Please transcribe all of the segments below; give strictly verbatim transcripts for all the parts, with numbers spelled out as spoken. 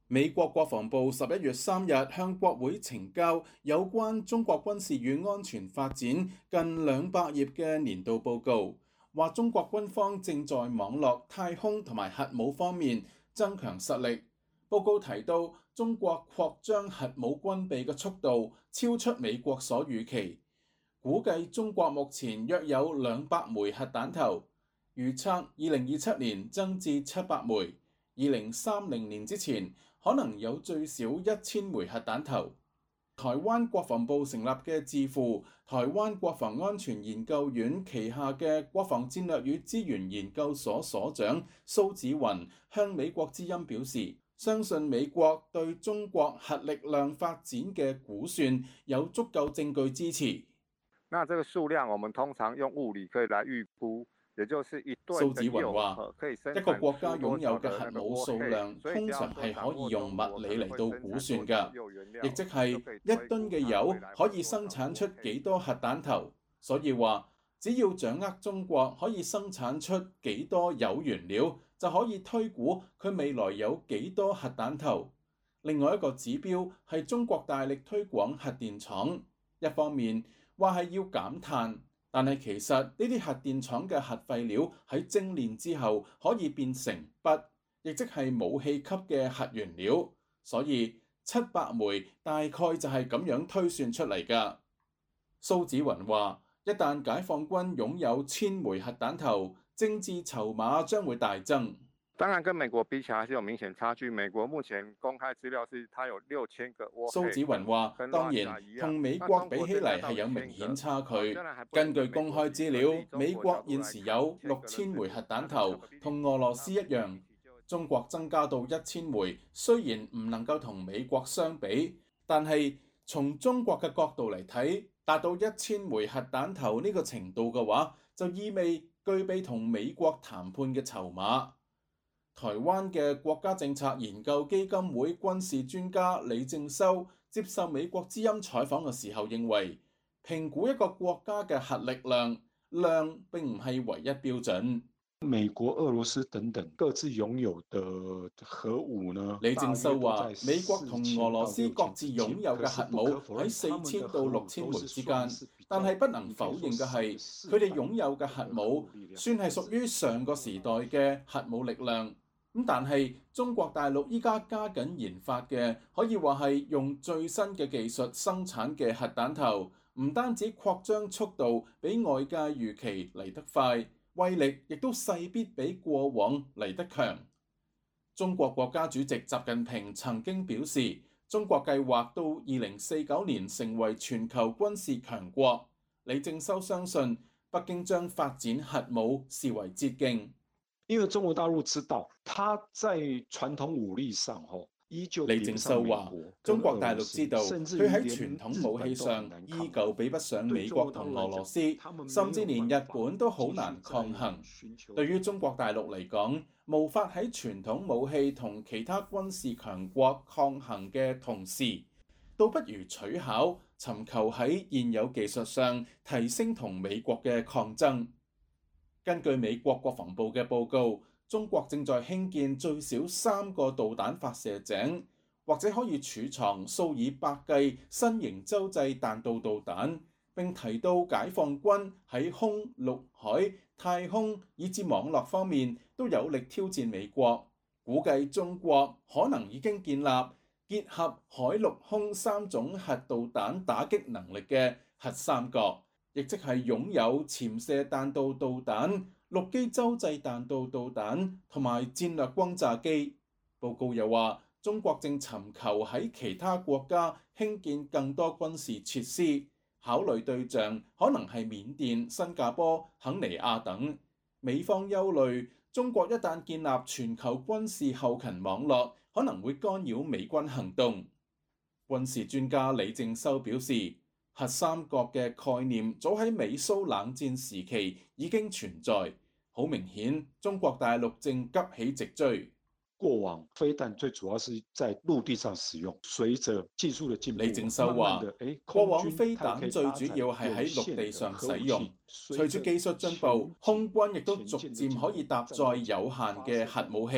美國國防部十一月三日向國會呈交有關中國軍事與安全發展近兩百頁嘅年度報告，話中國軍方正在網絡、太空同埋核武方面增強實力。報告提到，中國擴張核武軍備嘅速度超出美國所預期，估計中國目前約有兩百枚核彈頭，預測二零二七年增至七百枚，二零三零年之前可能有最少一千枚核彈頭。台灣國防部成立嘅智庫台灣國防安全研究院旗下嘅國防戰略與資源研究所所長蘇紫雲向美國之音表示，相信美國對中國核力量發展嘅估算有足夠證據支持。 那這個數量，我們通常用物理可以來預估。 蘇紫雲話：一個國家擁有嘅核武數量通常係可以用物理嚟到估算㗎，亦即係一噸嘅鈾可以生產出幾多核彈頭。所以話，只要掌握中國可以生產出幾多鈾原料，就可以推估佢未來有幾多核彈頭。另外一個指標係中國大力推廣核電廠，一方面話係要減碳。但係其實呢啲核電廠嘅核廢料喺精煉之後可以變成鈈，亦即係武器級嘅核原料，所以七百枚大概就係咁樣推算出嚟㗎。蘇紫雲話：一旦解放軍擁有千枚核彈頭，政治籌碼將會大增。 當然，跟美國比起來，還是有明顯差距。美國目前公開資料是，它有六千個窩。 蘇紫雲話：當然，同美國比起嚟係有明顯差距。根據公開資料，美國現時有六千枚核彈頭，同俄羅斯一樣。中國增加到一千枚，雖然唔能夠同美國相比，但係從中國嘅角度嚟睇，達到一千枚核彈頭呢個程度嘅話，就意味具備同美國談判嘅籌碼。台灣嘅國家政策研究基金會軍事專家李正修接受美國之音採訪嘅時候認為，評估一個國家嘅核力量量並唔係唯一標準。 美國、俄羅斯等等各自擁有的核武呢？ 李正修話，美國同俄羅斯各自擁有嘅核武喺四千到六千枚之間，但係不能否認嘅係，佢哋擁有嘅核武算係屬於上個時代嘅核武力量。咁但係中國大陸依家加緊研發嘅，可以話係用最新嘅技術生產嘅核彈頭，唔單止擴張速度比外界預期嚟得快，威力亦都勢必比過往嚟得強。中國國家主席習近平曾經表示，中國計劃到二零四九年成為全球軍事強國。李正修相信，北京將發展核武視為捷徑。 因為中國大陸知道，他在傳統武力上，吼，依舊。 李正修話：中國大陸知道，佢喺傳統武器上依舊比不上美國同俄羅斯，甚至連日本都好難抗衡。對於中國大陸嚟講，無法喺傳統武器同其他軍事強國抗衡嘅同時，倒不如取巧，尋求喺現有技術上提升同美國嘅抗爭。根據美國國防部嘅報告，中國正在興建最少三個導彈發射井，或者可以儲藏數以百計新型洲際彈道導彈。並提到解放軍喺空、陸、海、太空以至網絡方面都有力挑戰美國。估計中國可能已經建立結合海陸空三種核導彈打擊能力嘅核三角。亦即係擁有潛射彈道導彈、陸基洲際彈道導彈同埋戰略轟炸機。報告又話，中國正尋求喺其他國家興建更多軍事設施，考慮對象可能係緬甸、新加坡、肯尼亞等。美方憂慮，中國一旦建立全球軍事後勤網絡，可能會干擾美軍行動。軍事專家李正修表示，核三角嘅概念早喺美蘇冷戰時期已經存在，好明顯中國大陸正急起直追。 過往飛彈最主要是在陸地上使用，隨着技術嘅進步， 李正修話：過往飛彈最主要係喺陸地上使用，隨住技術進步，空軍亦都逐漸可以搭載有限嘅核武器。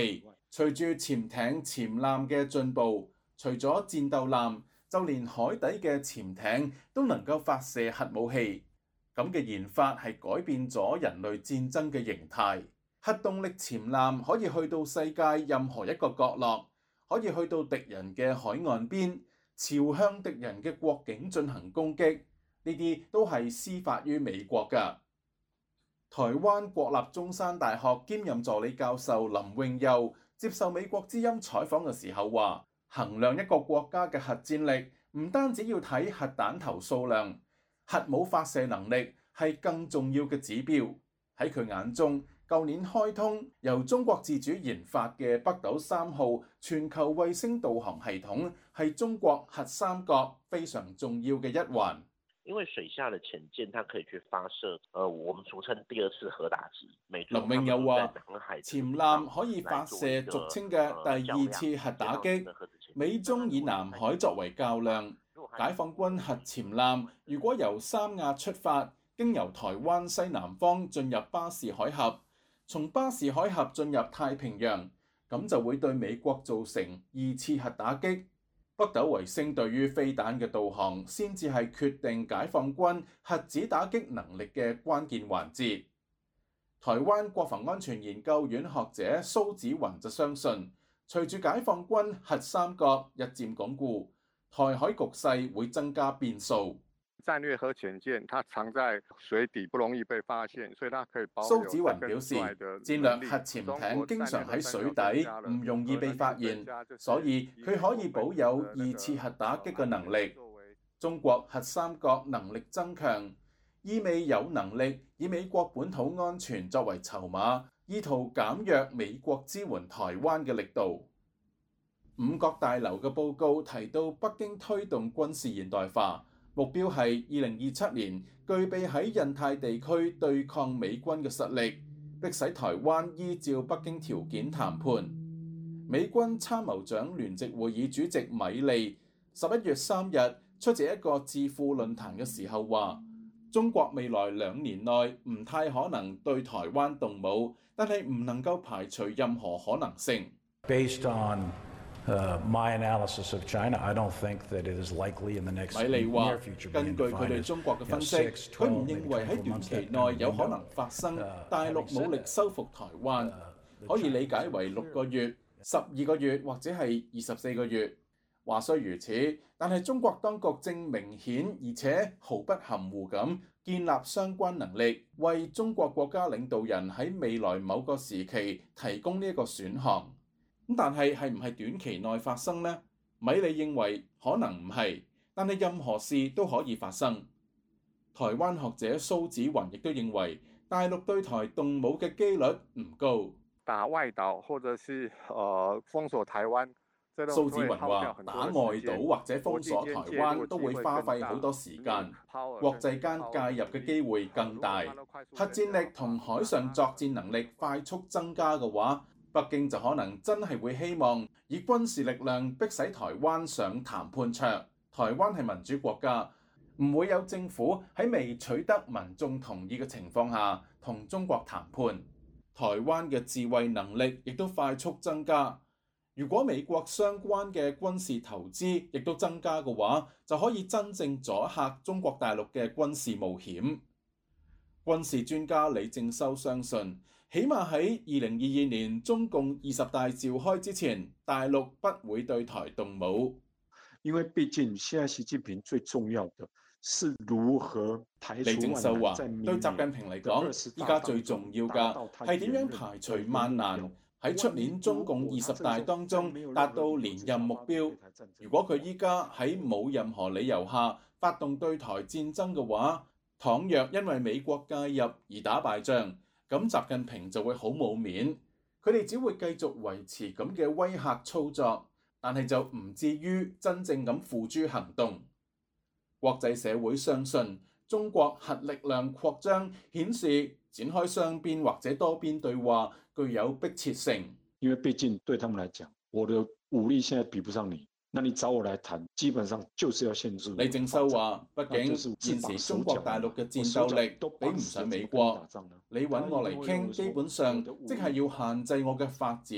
隨住潛艇潛艦嘅進步，除咗戰鬥艦，就連海底嘅潛艇都能夠發射核武器。咁嘅研發係改變咗人類戰爭嘅形態。核動力潛艦可以去到世界任何一個角落，可以去到敵人嘅海岸邊，朝向敵人嘅國境進行攻擊。呢啲都係施發於美國㗎。台灣國立中山大學兼任助理教授林永佑接受美國之音採訪嘅時候話，衡量一個國家嘅核戰力，唔單止要睇核彈頭數量，核武發射能力係更重要嘅指標。喺佢眼中，舊年開通由中國自主研發嘅北斗三號全球衛星導航系統，係中國核三角非常重要嘅一環。 因為水下的潛艦，它可以去發射，呃，我們俗稱第二次核打擊。 林永佑話，潛艦可以發射俗稱嘅第二次核打擊。美中以南海作為較量，解放軍核潛艦如果由三亞出發，經由台灣西南方進入巴士海峽，從巴士海峽進入太平洋，咁就會對美國造成二次核打擊。北斗衛星對於飛彈嘅導航，先至係決定解放軍核子打擊能力嘅關鍵環節。台灣國防安全研究院學者蘇子雲就相信，隨住解放軍核三角日漸鞏固，台海局勢會增加變數。 戰略核潛艦，它藏在水底，不容易被發現，所以它可以保。 蘇子雲表示，戰略核潛艇經常喺水底，唔容易被發現，所以佢可以保有二次核打擊嘅能力。中國核三角能力增強，意味有能力以美國本土安全作為籌碼，意圖減弱美國支援台灣嘅力度。五角大樓嘅報告提到，北京推動軍事現代化。目標係二零二七年具備喺印太地區對抗美軍嘅實力，迫使台灣依照北京條件談判。美軍參謀長聯席會議主席米利十一月三日出席一個智庫論壇嘅時候話，中國未來兩年內唔太可能對台灣動武，但係唔能夠排除任何可能性。 Based on Uh, my analysis of China, I don't think that it is likely in the next near future. 根據佢對中國嘅分析，佢唔認為喺短期內有可能發生大陸武力收復台灣，可以理解為六個月、十二個月或者係二十四個月。話雖如此，但係中國當局正明顯而且毫不含糊咁建立相關能力，為中國國家領導人喺未來某個時期提供呢一個選項。咁但係係唔係短期內發生呢？米利認為可能唔係，但係任何事都可以發生。台灣學者蘇子雲亦都認為，大陸對台動武嘅機率唔高。 打外島或者是呃封鎖台灣。 蘇子雲話：打外島或者封鎖台灣都會花費好多時間，國際間介入嘅機會更大。核戰力同海上作戰能力快速增加嘅話，北京就可能真係會希望以軍事力量迫使台灣上談判桌。台灣係民主國家，唔會有政府喺未取得民眾同意嘅情況下同中國談判。台灣嘅自衛能力亦都快速增加。如果美國相關嘅軍事投資亦都增加嘅話，就可以真正阻嚇中國大陸嘅軍事冒險。軍事專家李正修相信，起碼喺二零二二年中共二十大召開之前，大陸不會對台動武。 因為畢竟現在習近平最重要的是如何排除萬難。 李正修話：對習近平嚟講，依家最重要嘅係點樣排除萬難，喺出年中共二十大當中達到連任目標。如果佢依家喺冇任何理由下發動對台戰爭嘅話，倘若因為美國介入而打敗仗，咁習近平就會好冇面。佢哋只會繼續維持咁嘅威嚇操作，但係就唔至於真正咁付諸行動。國際社會相信中國核力量擴張顯示展開雙邊或者多邊對話具有迫切性。 因為畢竟對他們來講，我的武力現在比不上你，那你找我來談，基本上就是要限制。 李正修話：畢竟現時中國大陸嘅戰鬥力比唔上美國，你揾我嚟傾，基本上即係要限制我嘅發展，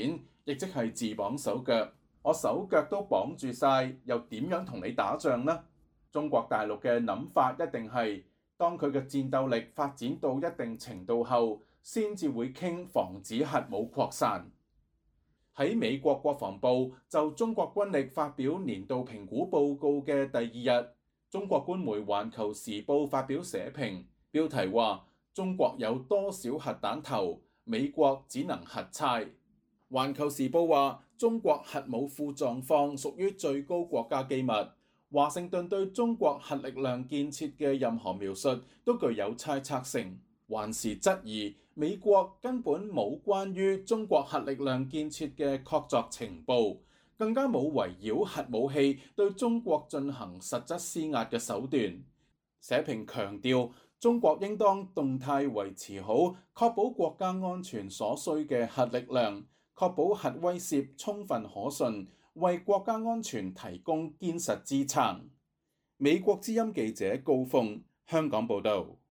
亦即係自綁手腳。我手腳都綁住晒，又點樣同你打仗呢？中國大陸嘅諗法一定係，當佢嘅戰鬥力發展到一定程度後，先至會傾防止核武擴散。喺美國國防部就中國軍力發表年度評估報告嘅第二日，中國官媒《環球時報》發表社評，標題話：中國有多少核彈頭，美國只能核猜。《環球時報》話，中國核武庫狀況屬於最高國家機密。華盛頓對中國核力量建設嘅任何描述都具有猜測性，還是質疑美國根本冇關於中國核力量建設嘅確鑿情報，更加冇圍繞核武器對中國進行實質施壓嘅手段。社評強調，中國應當動態維持好確保國家安全所需嘅核力量，確保核威懾充分可信，為國家安全提供堅實支撐。美國之音記者高鳳，香港報導。